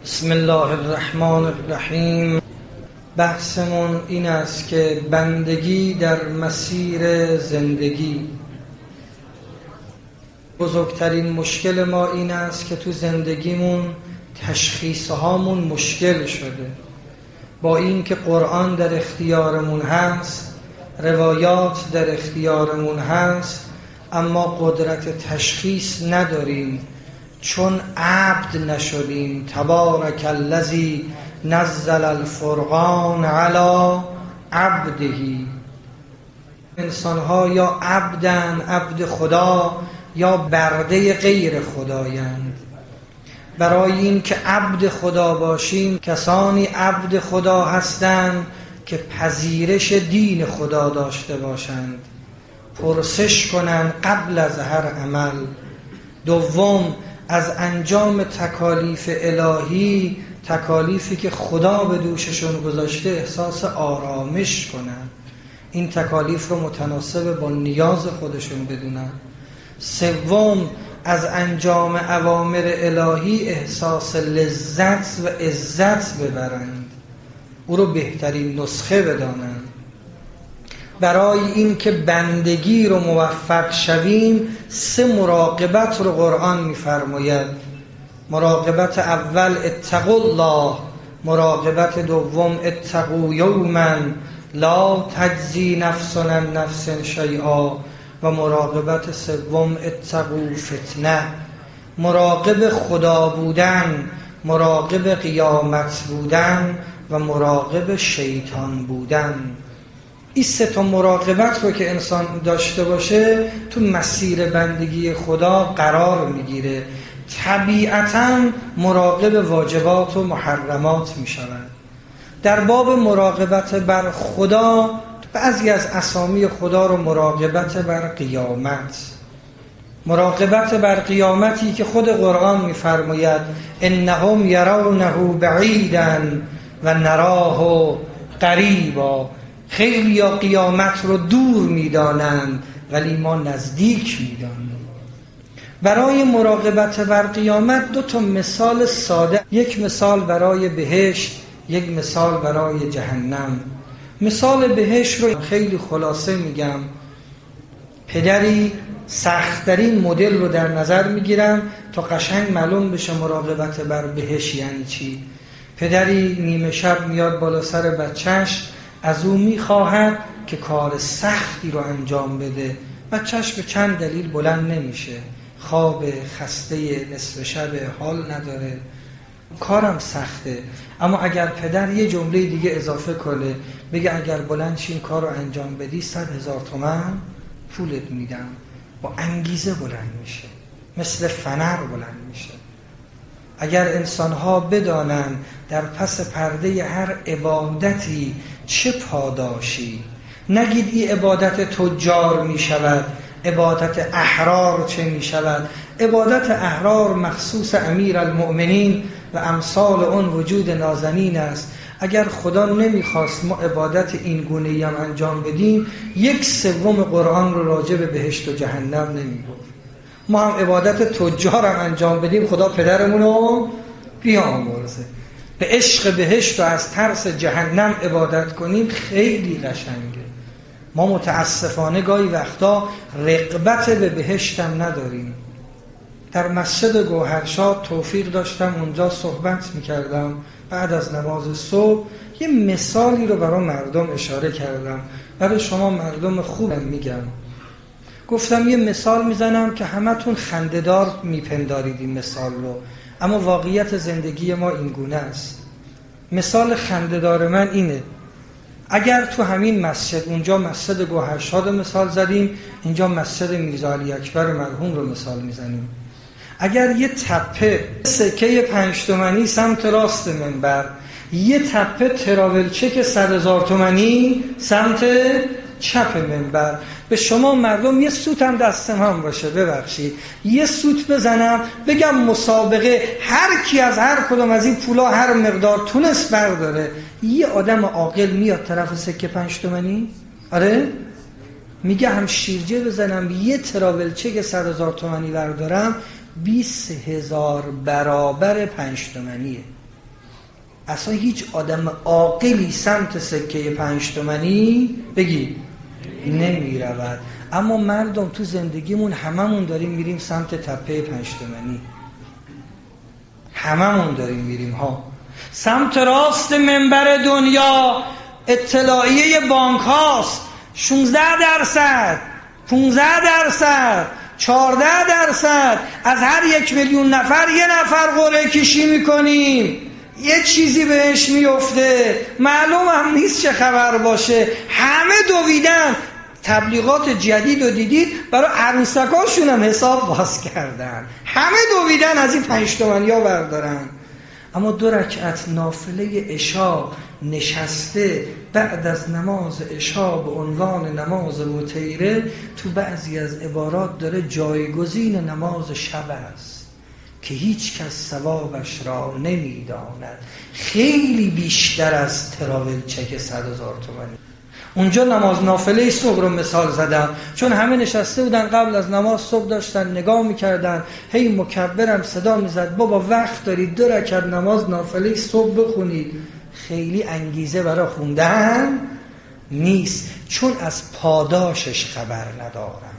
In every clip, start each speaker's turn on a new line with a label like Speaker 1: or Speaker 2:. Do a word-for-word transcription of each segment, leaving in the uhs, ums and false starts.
Speaker 1: بسم الله الرحمن الرحیم. بحثمون این است که بندگی در مسیر زندگی. بزرگترین مشکل ما این است که تو زندگیمون تشخیص هامون مشکل شده. با این که قرآن در اختیارمون هست، روایات در اختیارمون هست، اما قدرت تشخیص نداریم چون عبد نشدیم. تبارک الذی نزل الفرقان علی عبده. انسان‌ها یا عبدن، عبد خدا، یا برده غیر خدایند. برای این که عبد خدا باشیم کسانی عبد خدا هستند که پذیرش دین خدا داشته باشند، پرسش کنند قبل از هر عمل. دوم، از انجام تکالیف الهی، تکالیفی که خدا به دوششون گذاشته، احساس آرامش کنند، این تکالیف رو متناسب با نیاز خودشون بدونن. سوم، از انجام اوامر الهی احساس لذت و عزت ببرند، او رو بهترین نسخه بدانند. برای این که بندگی رو موفق شویم سه مراقبت رو قرآن می‌فرماید. مراقبت اول اتقوا الله، مراقبت دوم اتقوا یوما لا تجزی نفس عن نفس شیئا، و مراقبت سوم اتقوا فتنه. مراقب خدا بودن، مراقب قیامت بودن و مراقب شیطان بودن. این سه تا مراقبت رو که انسان داشته باشه تو مسیر بندگی خدا قرار میگیره. طبیعتاً مراقب واجبات و محرمات میشود. در باب مراقبت بر خدا، بعضی از اسامی خدا رو مراقبت بر قیامت، مراقبت بر قیامتی که خود قرآن میفرماید انهم یرونه بعیدا و نراه قریبا. خیلی یا قیامت رو دور میدانند ولی ما نزدیک میدانیم. برای مراقبت بر قیامت دو تا مثال ساده، یک مثال برای بهشت، یک مثال برای جهنم. مثال بهشت رو خیلی خلاصه میگم. پدری سخت‌ترین مدل رو در نظر میگیرم تا قشنگ معلوم بشه مراقبت بر بهشت یعنی چی. پدری نیمه شب میاد بالا سر بچهش، از او میخواهد که کار سختی رو انجام بده. بچهش به چند دلیل بلند نمیشه، خواب، خسته، نصف شب، حال نداره، کارم سخته. اما اگر پدر یه جمله دیگه اضافه کنه، بگه اگر بلند شین کار رو انجام بدی صد هزار تومن پولت میدم، با انگیزه بلند میشه، مثل فنر بلند میشه. اگر انسان‌ها بدانن در پس پرده هر عبادتی چه پاداشی، نگید این عبادت تجار می شود، عبادت احرار چه می شود. عبادت احرار مخصوص امیر المؤمنین و امثال اون وجود نازنین است. اگر خدا نمیخواست ما عبادت این گونه‌ای هم انجام بدیم، یک سوم قرآن رو راجع به بهشت و جهنم نمیگفت. ما هم عبادت تجار هم انجام بدیم، خدا پدرمون رو بیامرزه. به عشق بهشت و از ترس جهنم عبادت کنیم خیلی قشنگه. ما متاسفانه گاهی وقتا رغبت به بهشتم نداریم. در مسجد گوهرشاد توفیق داشتم اونجا صحبت میکردم، بعد از نماز صبح یه مثالی رو برای مردم اشاره کردم. برای شما مردم خوبم میگم. گفتم یه مثال میزنم که همتون خنده‌دار میپندارید این مثال رو، اما واقعیت زندگی ما این گونه است. مثال خنده‌دار من اینه: اگر تو همین مسجد، اونجا مسجد گوهرشاد مثال زدیم، اینجا مسجد میرزا علی اکبر مرحوم رو مثال میزنیم. اگر یه تپه سکه پنج تومانی سمت راست منبر، یه تپه تراول چک صد هزار تومانی سمت چپ منبر، به شما مردم یه سوت هم دستم هم باشه، ببخشید یه سوت بزنم بگم مسابقه هر کی از هر کدوم از این پولا هر مقدار تونست برداره، یه آدم عاقل میاد طرف سکه پنج تومانی؟ آره؟ میگه هم شیرجه بزنم یه تراول چک صد هزار تومانی بردارم، بیست هزار برابر پنج تومنیه. اصلا هیچ آدم عاقلی سمت سکه پنج تومانی بگی نمی رود. اما مردم تو زندگیمون هممون داریم میریم سمت تپه پنج تومانی، هممون داریم میریم ها. سمت راست منبر دنیا اطلاعیه بانک هاست، شانزده درصد، پانزده درصد، چهارده درصد از هر یک میلیون نفر یه نفر قرعه کشی میکنیم، یه چیزی بهش میفته، معلوم هم نیست چه خبر باشه. همه دویدن. تبلیغات جدید رو دیدید برای عروسکاشون هم حساب باز کردن، همه دویدن از این پنج تومنی ها بردارن. اما دو رکعت نافله عشا نشسته بعد از نماز عشا به عنوان نماز متیره تو بعضی از عبارات داره جایگزین نماز شب است که هیچ کس ثوابش را نمیداند، خیلی بیشتر از تراول چک صد هزار تومانی. اونجا نماز نافله صبح رو مثال زدم چون همه نشسته بودن قبل از نماز صبح داشتن نگاه میکردن، هی مکبرم صدا میزد بابا وقت دارید دو رکعت نماز نافله صبح بخونید. خیلی انگیزه برای خوندن نیست چون از پاداشش خبر ندارم.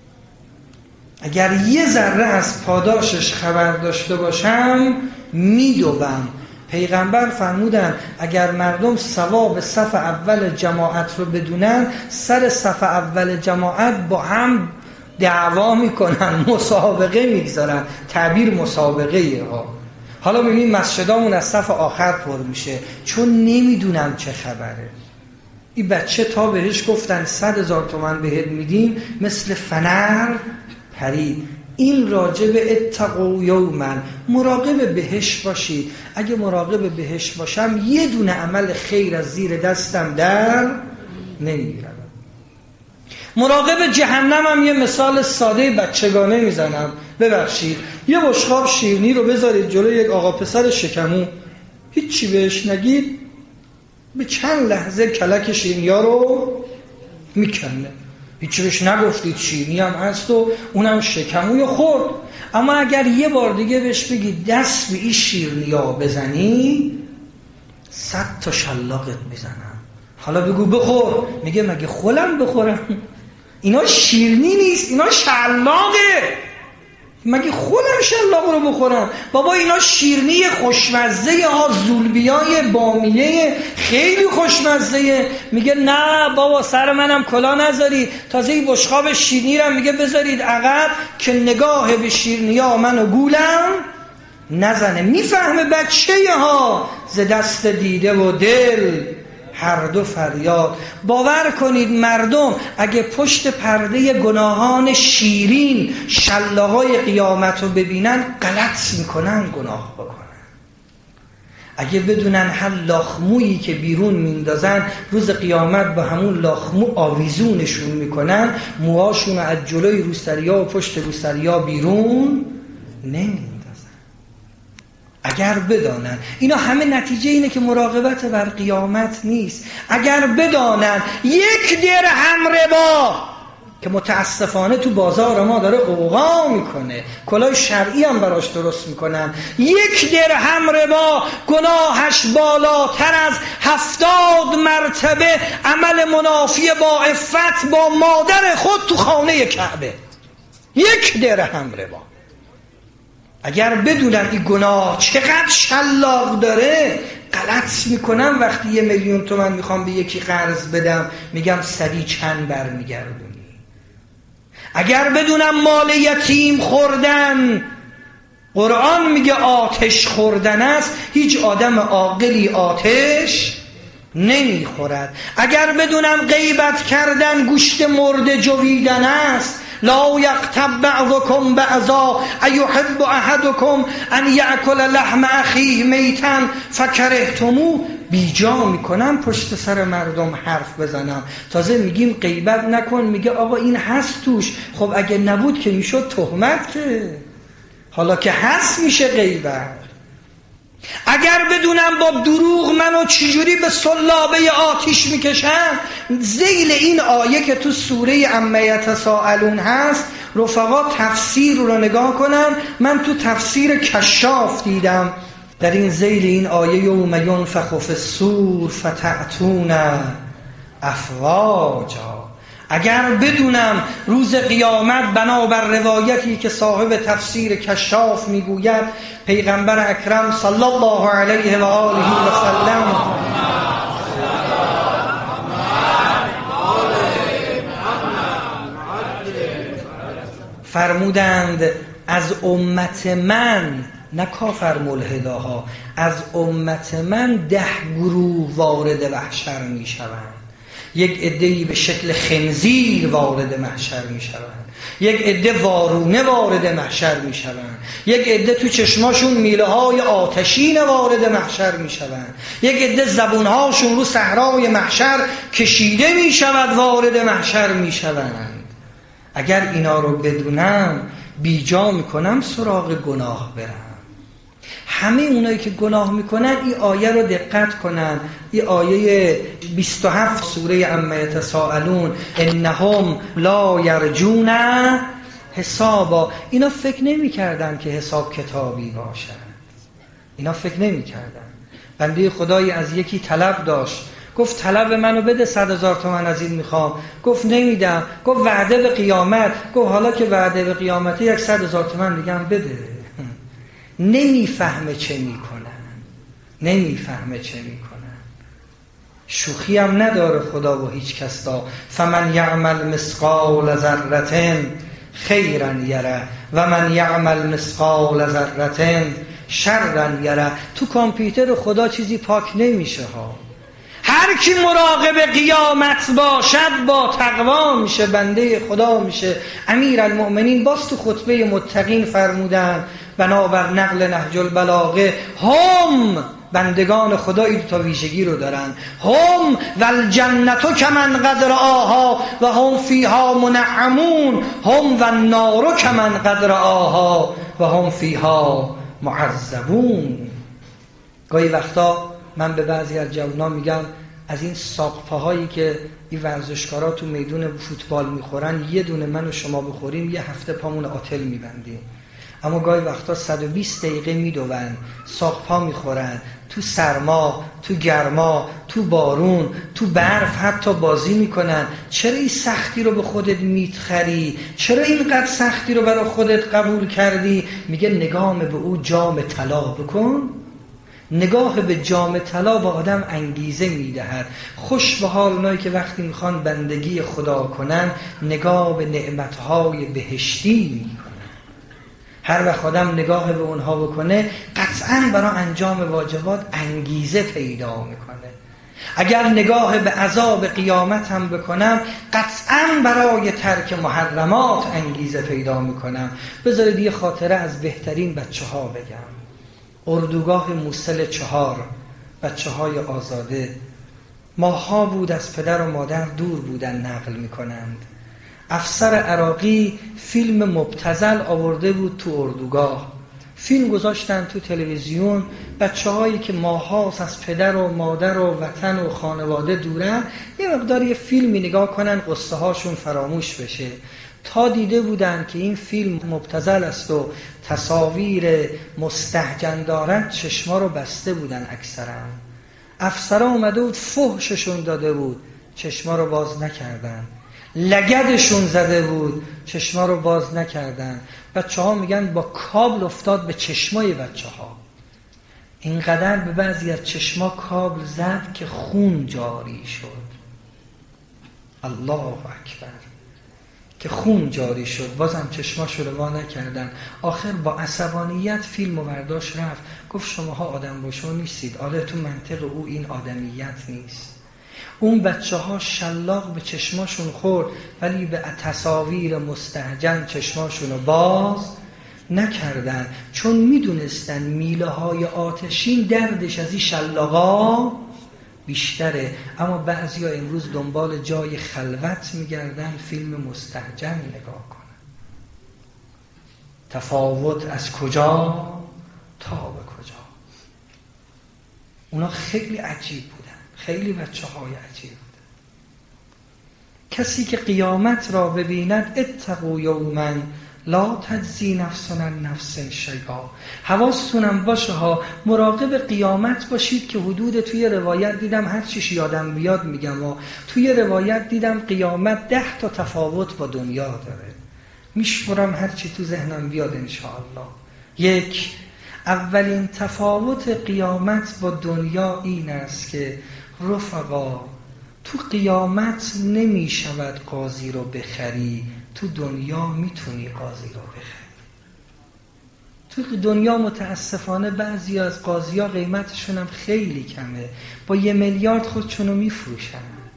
Speaker 1: اگر یه ذره از پاداشش خبر داشته باشم میدوم. پیغمبر فرمودن اگر مردم ثواب صف اول جماعت رو بدونن سر صف اول جماعت با هم دعوا میکنن، مسابقه میگذارن. تعبیر مسابقه ها. حالا ببینید مسجدامون از صف آخر پر میشه چون نمیدونم چه خبره. این بچه تا بهش گفتن صد هزار تومن بهت میدیم مثل فنر پرید. این راجب اتقوا یوما، مراقب بهش باشید. اگه مراقب بهش باشم یه دونه عمل خیر از زیر دستم در نمیگیرم. مراقب جهنم هم یه مثال ساده بچگانه میزنم، ببخشید. یه بشقاب شیرینی رو بذارید جلوی یک آقا پسر شکمو، هیچی بهش نگید، به چند لحظه کلک شیرینی ها رو میکنه. هیچی بهش نگفتید، شیرینی هم هست و اونم شکموی خورد. اما اگر یه بار دیگه بهش بگید دست به این شیرینی ها بزنی صد تا شلاقت میزنم. حالا بگو بخور، میگه مگه خولم بخورم؟ اینا شیرینی نیست، اینا شلاقه. مگه خودم شلاق رو بخورم؟ بابا اینا شیرینی خوشمزه ها، زولبیای بامیه خیلی خوشمزه. میگه نه بابا سر منم کلا نذاری، تازه این بشقاب شیرینی رو میگه بذارید عقب که نگاه به شیرینی ها منو گولم نزنه. میفهمه بچه ها ز دست دیده و دل هر دو فریاد. باور کنید مردم اگه پشت پرده گناهان شیرین شلاقای قیامت رو ببینن غلط میکنن گناه بکنن. اگه بدونن هر لاخمویی که بیرون میندازن روز قیامت با همون لاخمو آویزونشون میکنن، موهاشون از جلوی روسریا و پشت روسریا بیرون نمیندازن. اگر بدانن اینا همه نتیجه اینه که مراقبت بر قیامت نیست. اگر بدانن یک درهم ربا که متاسفانه تو بازار ما داره غوغا میکنه، کلاه شرعی هم براش درست میکنن، یک درهم ربا گناهش بالاتر از هفتاد مرتبه عمل منافی با عفت با مادر خود تو خانه کعبه. یک درهم ربا. اگر بدونن این گناه چقدر شلاق داره غلط میکنم. وقتی یه میلیون تومن میخوام به یکی قرض بدم میگم سری چند برمیگردونی. اگر بدونم مال یتیم خوردن قرآن میگه آتش خوردن است، هیچ آدم عاقلی آتش نمیخورد. اگر بدونم غیبت کردن گوشت مرده جویدن است، لا یغتب بعضکم بعضا ایحب احدکم ان یأکل لحم اخیه میتا فکرهتموه. بیجا میکنم پشت سر مردم حرف بزنم. تازه میگیم غیبت نکن، میگه آقا این هست توش. خب اگه نبود که میشد تهمت، که حالا که هست میشه غیبت. اگر بدونم با دروغ منو چجوری به صلابه آتش میکشن، ذیل این آیه که تو سوره عما یتساءلون هست، رفقا تفسیر رو نگاه کنن. من تو تفسیر کشاف دیدم در این ذیل این آیه یوم ینفخ فی الصور فتأتون افواجا. اگر بدونم روز قیامت بنابر روایتی که صاحب تفسیر کشاف میگوید پیغمبر اکرم صلی الله علیه و آله و سلم فرمودند از امت من، نه کافر ملحداها، از امت من ده گروه وارد محشر می شوند. یک عده‌ای به شکل خنزیر وارد محشر می شوند، یک عده وارونه وارد محشر می شوند، یک عده تو چشماشون میله های آتشین وارد محشر می شوند، یک عده زبونهاشون رو صحرای محشر کشیده می شود وارد محشر می شوند. اگر اینا رو بدونم بیجا میکنم سراغ گناه برم. همه اونایی که گناه میکنن این آیه رو دقت کنن. این آیه بیست و هفت سوره عما یتساءلون انهم لا یرجون حسابا. اینا فکر نمیکردن که حساب کتابی باشن، اینا فکر نمیکردن. بنده خدایی از یکی طلب داشت، گفت طلب منو بده، صد هزار تومن از این میخوام. گفت نمیدم. گفت وعده به قیامت. گفت حالا که وعده به قیامته یک صد هزار تومن دیگه هم بده. نمیفهمه چه میکنن، نمیفهمه چه میکنن. شوخی هم نداره خدا با هیچ کس. دا فمن یعمل مثقال ذره خیرا یره و من یعمل مثقال ذره شرا یره. تو کامپیوتر خدا چیزی پاک نمیشه ها. هر کی مراقب قیامت باشد با تقوا میشه، بنده خدا میشه. امیرالمؤمنین باز تو خطبه متقین فرمودن بنابر نقل نهج البلاغه هم بندگان خدا این تا ویژگی رو دارن. هم والجنت کمن قدر آها و هم فیها منعمون هم و النار کمن قدر آها و هم فیها معذبون. گاهی وقتا من به بعضی از جوانان میگم از این ساقپاهایی که این ورزشکارا تو میدون فوتبال میخورن یه دونه من و شما بخوریم یه هفته پامون آتل میبندیم. اما گاهی وقتا صد و بیست دقیقه میدوون، ساقپا میخورن، تو سرما، تو گرما، تو بارون، تو برف حتی بازی میکنن. چرا این سختی رو به خودت میتخری؟ چرا اینقدر سختی رو برای خودت قبول کردی؟ میگه نگاه به او جام طلا بکن. نگاه به جام طلا با آدم انگیزه میدهد. خوش به حال اونایی که وقتی میخوان بندگی خدا کنن نگاه به نعمتهای بهشتی میکنن. هر وقت آدم نگاه به اونها بکنه قطعاً برای انجام واجبات انگیزه پیدا میکنه. اگر نگاه به عذاب قیامت هم بکنم قطعاً برای ترک محرمات انگیزه پیدا میکنم. بذارید یه خاطره از بهترین بچه ها بگم. اردوگاه موصل چهار، بچه های آزاده ماها بود از پدر و مادر دور بودن نقل میکنند. افسر عراقی فیلم مبتذل آورده بود تو اردوگاه، فیلم گذاشتن تو تلویزیون. بچه هایی که ماهاست از پدر و مادر و وطن و خانواده دورن یه مقدار یه فیلمی نگاه کنن قصه هاشون فراموش بشه. تا دیده بودن که این فیلم مبتذل است و تصاویر مستهجن دارند چشما رو بسته بودن اکثرا. افسرا اومده بود فحششون داده بود، چشما رو باز نکردن. لگدشون زده بود، چشما رو باز نکردن. بچه ها میگن با کابل افتاد به چشمای بچه ها. اینقدر به بعضی از چشما کابل زد که خون جاری شد. الله اکبر، که خون جاری شد. بازم چشماشو رو وا نکردن. آخر با عصبانیت فیلم و برداشت رفت. گفت شماها آدم باشو نیستید. آره تو منطق او این آدمیت نیست. اون بچه ها شلاق به چشماشون خورد ولی به تصاویر مستهجن چشماشون رو باز نکردن، چون میدونستن میله های آتشین دردش از این شلاقا بیشتره. اما بعضی ها امروز دنبال جای خلوت میگردن فیلم مستهجن نگاه کنن. تفاوت از کجا تا به کجا. اونا خیلی عجیب بودن، خیلی بچه های عجیب بودن. کسی که قیامت را ببیند اتقوا یوما لا تجزی نفس عن نفس شیئا. حواستونم باشه ها، مراقب قیامت باشید که حدود توی روایت دیدم، هر چیش یادم بیاد میگم ها، توی روایت دیدم قیامت ده تا تفاوت با دنیا داره. میشمرم هر چی تو ذهنم بیاد انشاءالله. یک، اولین تفاوت قیامت با دنیا این است که رفقا تو قیامت نمی شود قاضی رو بخری، تو دنیا میتونی قاضی رو بخری. تو دنیا متاسفانه بعضی از قاضی ها قیمتشون هم خیلی کمه، با یه میلیارد خودشونو میفروشن،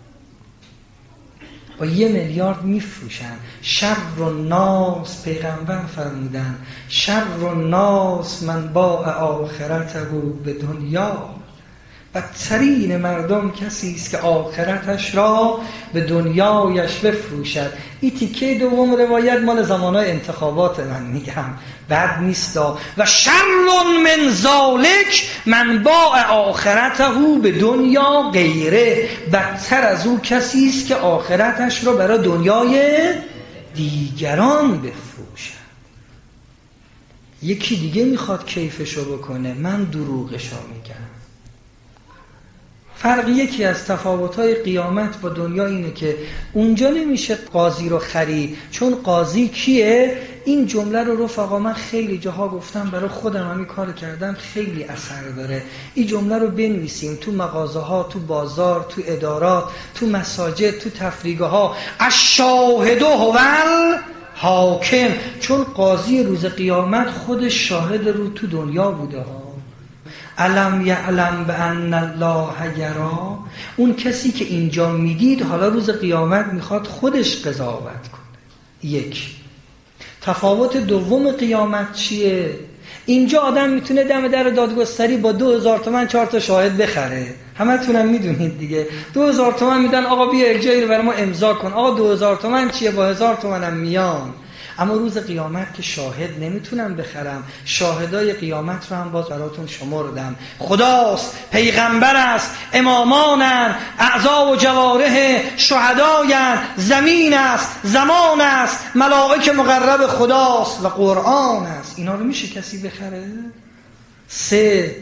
Speaker 1: با یه میلیارد میفروشن. شر الناس، پیغمبر فرمودن شر الناس من باع آخرته به دنیا. بدترین مردم کسی است که آخرتش را به دنیایش بفروشد. این تیکه دوم روایت مال زمانهای انتخابات من میگم، بد نیستا. و شر من ذالک من باع آخرته به دنیا غیره. بدتر از او کسی است که آخرتش را برای دنیای دیگران بفروشد. یکی دیگه میخواد کیفشو بکنه، من دروغشو میگم. فرق یکی از تفاوت‌های قیامت با دنیا اینه که اونجا نمیشه قاضی رو خرید، چون قاضی کیه؟ این جمله رو رفقا من خیلی جاها گفتم، برای خودم همین کار کردم، خیلی اثر داره. این جمله رو بنویسیم تو مغازه ها، تو بازار، تو ادارات، تو مساجد، تو تفریگه ها. الشاهد هو الحاکم، چون قاضی روز قیامت خودش شاهد رو تو دنیا بوده ها. علم یعلم بان الله یرا، اون کسی که اینجا میدید حالا روز قیامت میخواد خودش قضاوت کنه. یک. تفاوت دوم قیامت چیه؟ اینجا آدم میتونه دم در دادگستری با دو هزار تومن چهار تا شاهد بخره، همه تونم میدونید دیگه. دو هزار تومن میدن، آقا بیا یک جایی رو برای ما امضا کن. آقا دو هزار تومن چیه؟ با هزار تومن هم میان. اما روز قیامت که شاهد نمیتونم بخرم، شاهدای قیامت رو هم باز براتون شمردم. خداست، پیغمبر است، امامانن، اعضا و جوارح شهداین، زمین است، زمان است، ملائک مقرب خداست و قرآن است. اینا رو میشه کسی بخره؟ سه،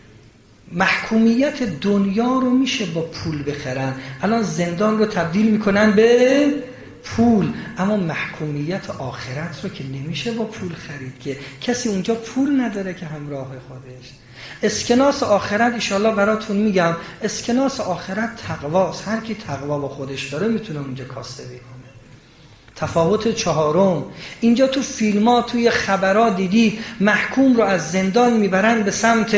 Speaker 1: محکومیت دنیا رو میشه با پول بخرن. الان زندان رو تبدیل میکنن به پول، اما محکومیت آخرت رو که نمیشه با پول خرید، که کسی اونجا پول نداره که همراه خودش. اسکناس آخرت انشالله براتون میگم، اسکناس آخرت تقواست. هر کی تقوا با خودش داره میتونه اونجا کاسته بکنه. تفاوت چهارم، اینجا تو فیلم ها، توی خبرها دیدی محکوم رو از زندان میبرن به سمت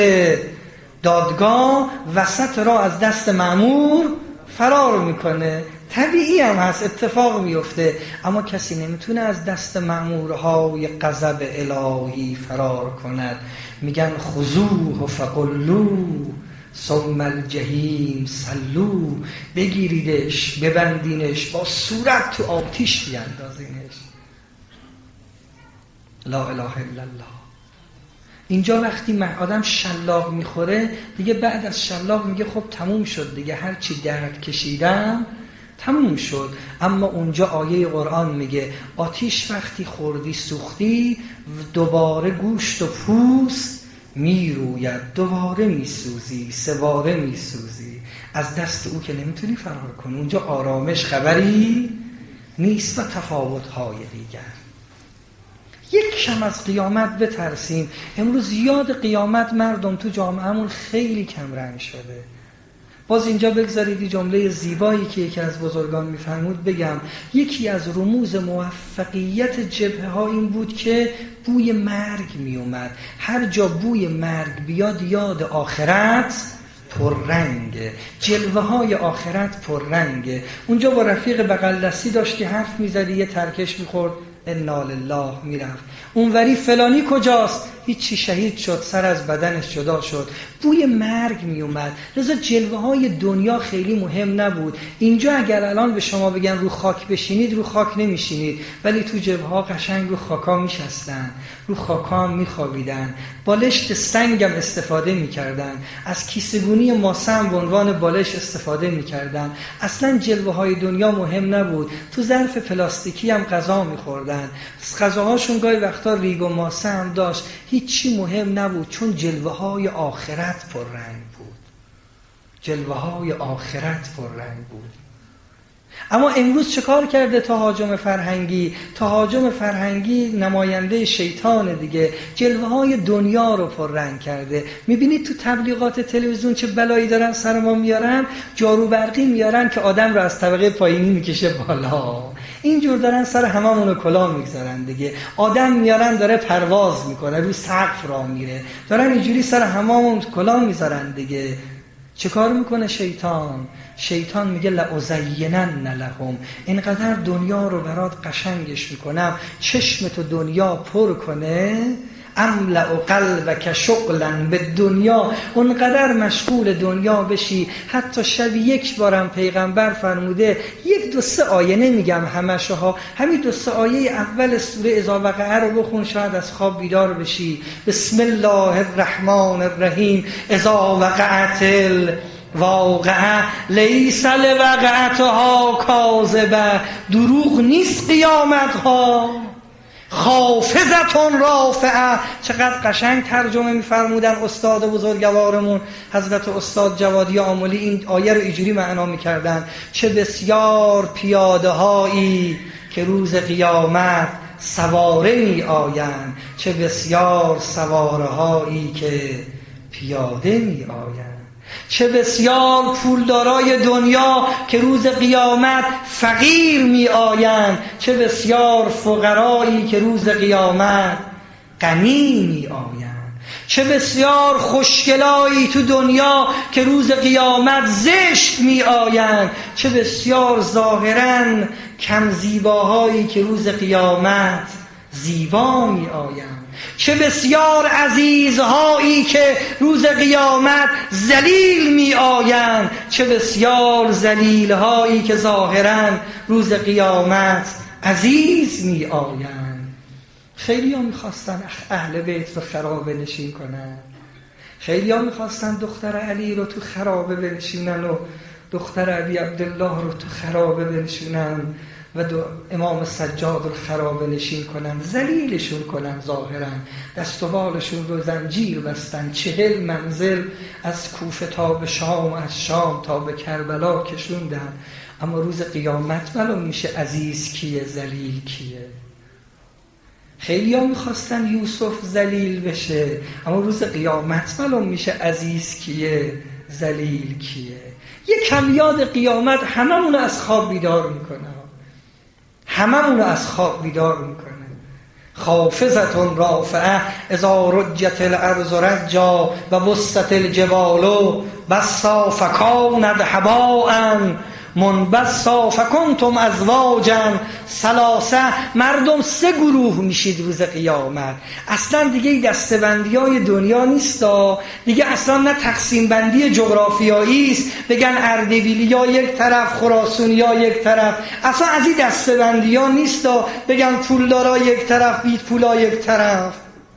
Speaker 1: دادگاه، وسط راه از دست مأمور فرار میکنه. طبیعی هم هست، اتفاق میفته، اما کسی نمیتونه از دست مأمورهای غضب الهی فرار کند. میگن خذوه فغلوه ثم الجحیم صلوه، بگیریدش، ببندینش، با صورت تو آتیش بیاندازینش. لا اله الا الله. اینجا وقتی آدم شلاق میخوره دیگه، بعد از شلاق میگه خب تموم شد دیگه، هر چی درد کشیدم تموم شد. اما اونجا آیه قرآن میگه آتیش وقتی خوردی سوختی، دوباره گوشت و پوست میروید، دوباره میسوزی، سواره میسوزی. از دست او که نمیتونی فرار کنی. اونجا آرامش خبری نیست و تفاوت‌های دیگر. یک کم از قیامت بترسیم. امروز یاد قیامت مردم تو جامعهمون خیلی کم رنگ شده. باز اینجا بگذارید جمله زیبایی که یکی از بزرگان میفرمود بگم. یکی از رموز موفقیت جبهه ها این بود که بوی مرگ میومد. هر جا بوی مرگ بیاد یاد آخرت پررنگه، جلوه های آخرت پررنگه. اونجا با رفیق بغل دستی داشتی حرف میزدی، یه ترکش میخورد، انا لله میرفت. اونوری فلانی کجاست؟ هیچی، شهید شد، سر از بدنش جدا شد. بوی مرگ می اومد. لذا جلوه های دنیا خیلی مهم نبود. اینجا اگر الان به شما بگن رو خاک بشینید، رو خاک نمیشینید، ولی تو جبهه ها قشنگ رو خاکا میشستن، رو خاکا هم میخوابیدن، بالشت سنگم استفاده میکردن، از کیسه‌گونی ماسه هم به عنوان بالش استفاده میکردن. اصلا جلوه های دنیا مهم نبود. تو ظرف پلاستیکی هم غذا میخوردن. میخوردن، غذاهاشون گاهی وقتا ریگ و ماسه هم داشت، هیچی مهم نبود، چون جلوه های آخرت پررنگ بود. جلوه های آخرت پررنگ بود. اما امروز چه کار کرده تهاجم فرهنگی؟ تهاجم فرهنگی نماینده شیطان دیگه، جلوه های دنیا رو پررنگ کرده. میبینید تو تبلیغات تلویزیون چه بلایی دارن سر ما میارن؟ جارو برقی میارن که آدم رو از طبقه پایینی میکشه بالا، اینجور دارن سر هممون رو کلاه میگذارن دیگه. آدم میارن داره پرواز میکنه، رو سقف راه میره، دارن اینجوری سر هممون کلاه میذارن دیگه. چه کار میکنه شیطان؟ شیطان میگه لأزینن لهم، اینقدر دنیا رو برات قشنگش میکنم، چشمتو دنیا پر کنه، املأ قلبک شغلا به دنیا، اونقدر مشغول دنیا بشی. حتی شب یک بارم پیغمبر فرموده، یک دو سه آیه، نمیگم همشه ها، همین دو سه آیه اول سوره اذا وقع رو بخون، شاید از خواب بیدار بشی. بسم الله الرحمن الرحیم، اذا وقعت واقعه لیس لوقعتها کاذبه، دروغ نیست قیامت ها، خافضتون رافعه. چقدر قشنگ ترجمه میفرمودن استاد بزرگوارمون حضرت استاد جوادی آملی، این آیه رو اینجوری معنا میکردن: چه بسیار پیاده هایی که روز قیامت سواره می آیند، چه بسیار سواره هایی که پیاده می آیند، چه بسیار پولدارای دنیا که روز قیامت فقیر می آیند، چه بسیار فقرایی که روز قیامت غنی می آیند، چه بسیار خوشگلایی تو دنیا که روز قیامت زشت می آیند، چه بسیار ظاهراً کم زیباهایی که روز قیامت زیبا می آیند، چه بسیار عزیزهایی که روز قیامت ذلیل می آیند، چه بسیار ذلیلهایی که ظاهراً روز قیامت عزیز می آیند. خیلی ها می خواستن اهل بیت رو خرابه نشین کنن، خیلی ها می خواستن دختر علی رو تو خرابه بنشینن و دختر علی عبدالله رو تو خرابه بنشینن و امام سجاد رو خرابه نشین کنن، ذلیلشون کنن، ظاهرا دست و بالشون رو زنجیر بستن، چهل منزل از کوفه تا به شام، از شام تا به کربلا کشوندن. اما روز قیامت معلوم میشه عزیز کیه، ذلیل کیه. خیلی ها میخواستن یوسف ذلیل بشه، اما روز قیامت معلوم میشه عزیز کیه، ذلیل کیه. یه کمیاد قیامت هممون رو از خواب بیدار میکنه، هممون رو از خواب بیدار میکنه. خافضتون رافعه اذا رجت الارض رجا و بست الجبال بسا فکانت هباء منبسا فکنتم ازواجا ثلاثه. مردم سه گروه میشید روز قیامت. اصلا دیگه دستبندی های دنیا نیست، دیگه اصلا نه تقسیم بندی جغرافیایی است بگن اردبیلی ها یک طرف، خراسانی ها یک طرف، اصلا از این دستبندی ها نیست بگن پولدارا یک طرف، بیت پولا یک طرف.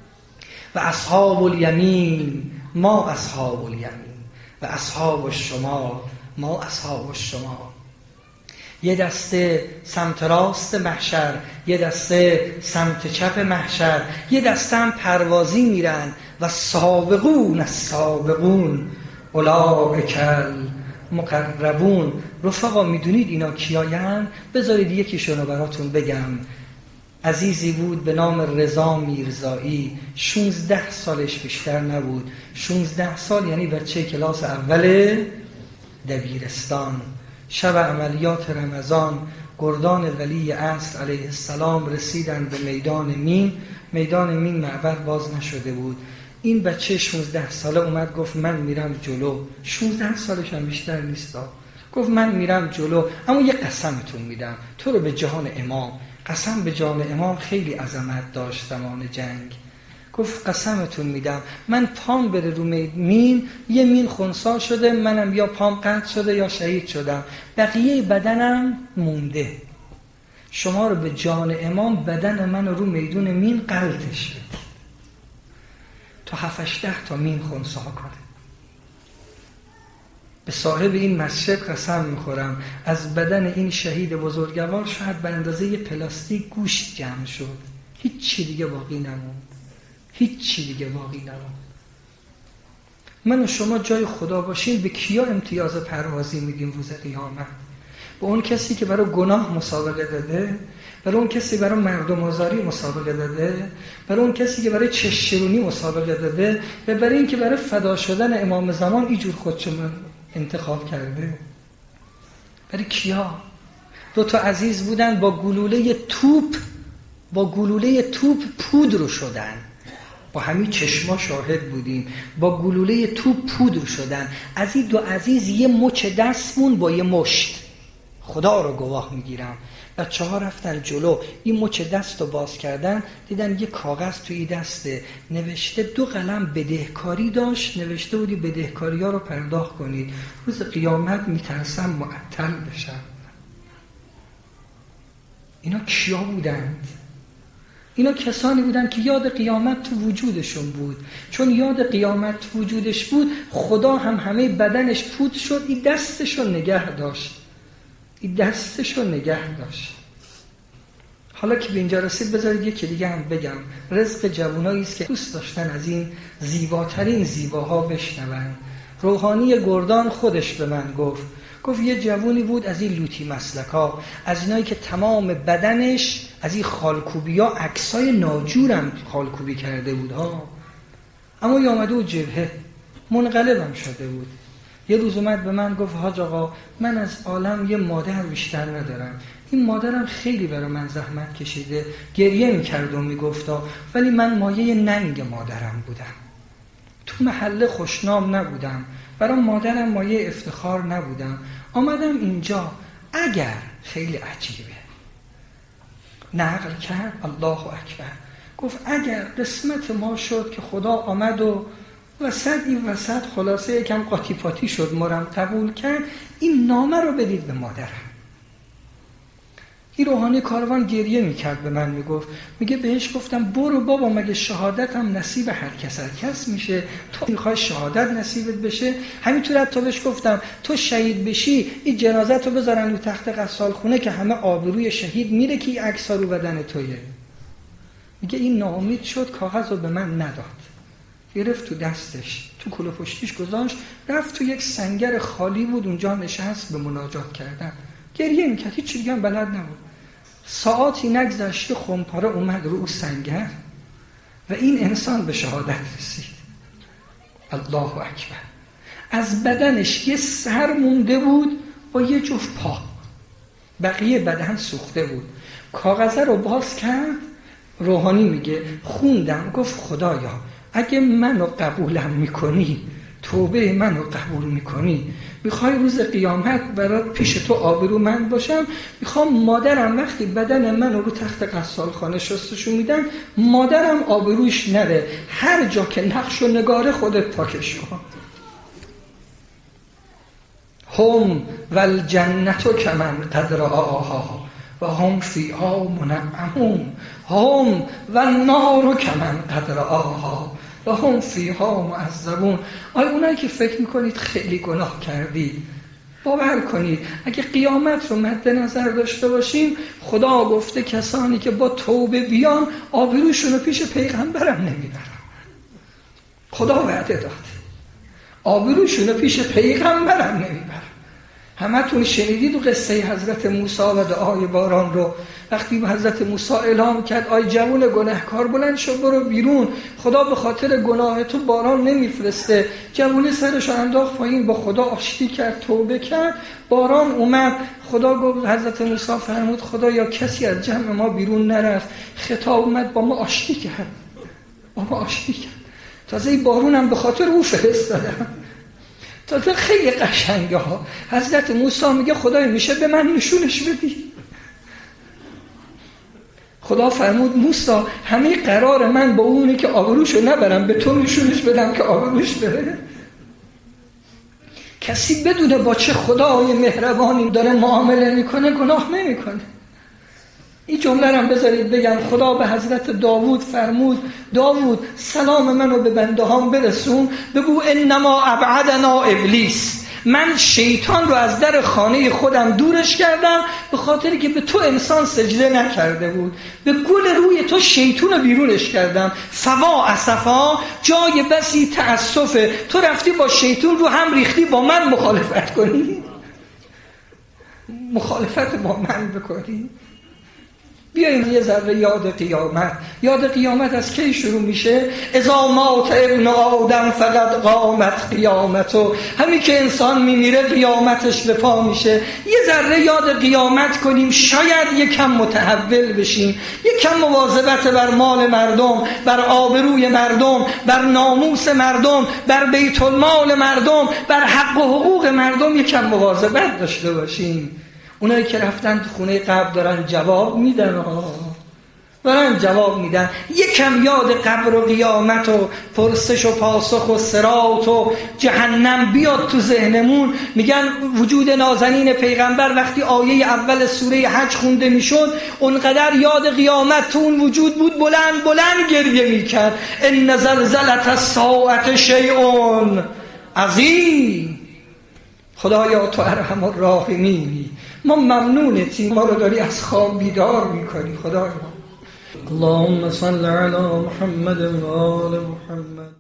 Speaker 1: و اصحاب الیمین ما اصحاب الیمین و اصحاب الشمال ما اصحاب الشمال. یه دسته سمت راست محشر، یه دسته سمت چپ محشر، یه دسته هم پروازی میرن. و سابقون السابقون اولئک المقربون. رفقا میدونید اینا کیاین؟ بذارید یکیشون رو براتون بگم. عزیزی بود به نام رضا میرزایی، شانزده سالش بیشتر نبود. شانزده سال یعنی بچه کلاس اول دبیرستان. شب عملیات رمضان گردان ولی عصر علیه السلام رسیدن به میدان مین. میدان مین معبر باز نشده بود. این بچه شانزده ساله اومد گفت من میرم جلو. شانزده سالش هم بیشتر نیست. گفت من میرم جلو، اما یه قسمتون میدم، تو رو به جهان امام. قسم به جان امام خیلی عظمت داشت زمان جنگ. گفت قسمتون میدم من پام بره رو مین، یه مین خنثی شده، منم یا پام قطع شده یا شهید شدم، بقیه بدنم مونده. شما رو به جان امام بدن من رو میدون مین قلتش بدید، تو هفتش ده تا مین خنثی کنه. به صاحب این مسجد قسم میخورم از بدن این شهید بزرگوار شاید به اندازه یه پلاستیک گوشت جمع شد، هیچ چی دیگه باقی نموند، هیچ چی دیگه باقی نموند. من و شما جای خدا باشیم به کیا امتیاز پروازی میدیم روز قیامت؟ به اون کسی که برای گناه مسابقه داده، برای اون کسی برای مردم آزاری مسابقه داده، برای اون کسی که برای چشم‌شرونی مسابقه داده، و برای این که برای فدا شدن امام زمان اینجور خودشو انتخاب کرده؟ برای کیا؟ دو تا عزیز بودن با گلوله توپ با گلوله توپ پودر شدن، با همین چشما شاهد بودیم، با گلوله توپ پودر شدن. از این دو عزیز یه مچ دستمون با یه مشت، خدا رو گواه میگیرم، بچه ها رفتن جلو، این مچ دست رو باز کردن، دیدن یه کاغذ توی دسته نوشته، دو قلم بدهکاری داشت، نوشته بودی بدهکاری ها رو پرداخت کنید، روز قیامت میترسم معطل بشم. اینا کیا بودند؟ اینا کسانی بودن که یاد قیامت تو وجودشون بود. چون یاد قیامت تو وجودش بود، خدا هم همه بدنش پود شد، این دستشو نگه داشت، این دستشو نگه داشت. حالا که به اینجا رسید بذارید یکی دیگه هم بگم. رزق جوانایی است که دوست داشتن از این زیباترین زیباها بشنون. روحانی گردان خودش به من گفت گفت یه جوونی بود از این لوتی مسلکا، از اینایی که تمام بدنش از این خالکوبی ها عکسای ناجورم خالکوبی کرده بود ها، اما یه آمده بود جبهه، منقلبم شده بود. یه روز اومد به من گفت حاج آقا من از عالم یه مادر بیشتر ندارم، این مادرم خیلی برای من زحمت کشیده، گریه میکرد و میگفتا، ولی من مایه ننگ مادرم بودم، تو محله خوشنام نبودم، برای مادرم مایه افتخار نبودم، آمدم اینجا. اگر خیلی عجیبه نقل کرد، الله اکبر، گفت اگر قسمت ما شد که خدا آمد و وسط این وسط خلاصه یکم قاطی پاتی شد، مرم قبول کرد، این نامه رو بدید به مادرم. این روحانی کاروان گریه میکرد، به من میگفت، میگه بهش گفتم برو بابا، مگه شهادت هم نصیب هر کس هر کس میشه، تو میخوای شهادت نصیبت بشه؟ همینطور حتی بهش گفتم تو شهید بشی این جنازت رو بذارن رو تخت غسال خونه که همه آبروی شهید میره که این عکس رو بدن تویه. میگه این ناامید شد، کاغذ رو به من نداد، گرفت تو دستش، تو کلو پشتیش گذاشت، رفت تو یک سنگر خالی بود اونجا نشست به مناجات کردن، گریه میکرد، هیچ دیگه هم بلد نبود. ساعاتی نگذشته خمپاره اومد رو سنگر و این انسان به شهادت رسید. الله اکبر. از بدنش یه سر مونده بود با یه جفت پا، بقیه بدن سوخته بود. کاغذه رو باز کرد، روحانی میگه خوندم، گفت خدایا اگه منو قبولم میکنی، توبه منو قبول میکنی، میخوای روز قیامت برات پیش تو آبرومند باشم، میخوام مادرم وقتی بدن منو رو تخت غسال خانه شستشو میدن، مادرم آبروش نره، هر جا که نقش و نگاره خودت پاکش کن. هم والجنت کمن قد رآها و هم فیها منعمون، هم والنار کمن قد رآها و هم فیها معذبون. آیا اونایی که فکر میکنید خیلی گناه کردید، باور کنید اگه قیامت رو مد نظر داشته باشیم، خدا گفته کسانی که با توبه بیان آبروشون رو پیش پیغمبرم نمیبرن. خدا وعده داد آبروشون رو پیش پیغمبرم نمیبرن. همتون شنیدید و قصه حضرت موسی و دعای باران رو، وقتی حضرت موسی اعلام کرد آی جوون گناهکار بلند شو برو بیرون، خدا به خاطر گناه تو باران نمیفرسته. جوون سرش رو انداخت پایین، با خدا آشتی کرد، توبه کرد، باران اومد. خدا گفت، حضرت موسی فرمود خدا یا کسی از جمع ما بیرون نرفت، خطاب اومد با ما آشتی کرد، با ما آشتی کرد. تازه این بارون هم به خاطر او فرستادم. تازه خیلی قشنگه ها. حضرت موسی میگه خدای میشه به من نشونش بدی؟ خدا فرمود موسی همه قرار من با اونه که آبروشو نبرم، به تو نشونش بدم که آبروش بره. کسی بدونه با چه خدای مهربانی داره معامله میکنه گناه نمیکنه. این جمله رو بذارید بگم، خدا به حضرت داوود فرمود داوود سلام منو به بنده هام برسون، بگو انما ابعدنا ابلیس، من شیطان رو از در خانه خودم دورش کردم به خاطری که به تو انسان سجده نکرده بود، به گل روی تو شیطان رو بیرونش کردم. فوا اسفا، جای بسی تأسفه، تو رفتی با شیطان رو هم ریختی با من مخالفت کنی، مخالفت با من بکنی. بیاییم یه ذره یاد قیامت. یاد قیامت از کی شروع میشه؟ اذا مات ابن آدم فقط قامت قیامتو. همین که انسان میمیره قیامتش به پا میشه. یه ذره یاد قیامت کنیم، شاید یکم متحول بشیم، یکم مواظبت بر مال مردم، بر آبروی مردم، بر ناموس مردم، بر بیت المال مردم، بر حق و حقوق مردم یکم مواظبت داشته باشیم. اونایی که رفتن تو خونه قبر دارن جواب میدن، آه. دارن جواب میدن. یکم یاد قبر و قیامت و پرسش و پاسخ و صراط و جهنم بیاد تو ذهنمون. میگن وجود نازنین پیغمبر وقتی آیه اول سوره حج خونده میشد، اونقدر یاد قیامت تو اون وجود بود، بلند بلند گریه میکرد. ان زلزلة الساعة شیء عظیم. خدایا تو ارحم الراحمینی، ما ممنونتیم، ما رو داری از خواب بیدار میکنی خدایا. اللهم صل علی محمد و آل محمد.